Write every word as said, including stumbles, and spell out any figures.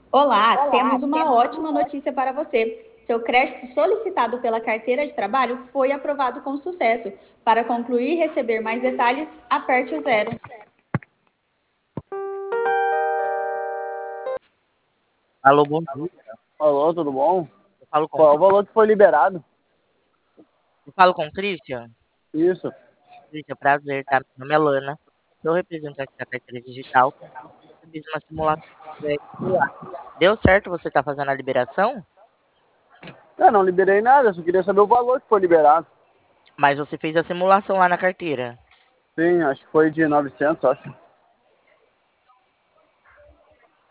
Olá, temos uma ótima notícia para você. Seu crédito solicitado pela carteira de trabalho foi aprovado com sucesso. Para concluir e receber mais detalhes, aperte o zero. Alô, bom dia. Alô, tudo bom? Eu falo com, Qual é o valor que foi liberado? eu falo com o Christian. Isso. Christian, prazer, tá? Meu nome é Lana. Sou representante da carteira digital. Eu fiz uma simulação de crédito lá. Deu certo você tá fazendo a liberação? Eu não liberei nada, só queria saber o valor que foi liberado. Mas você fez a simulação lá na carteira. Sim, acho que foi de novecentos, acho.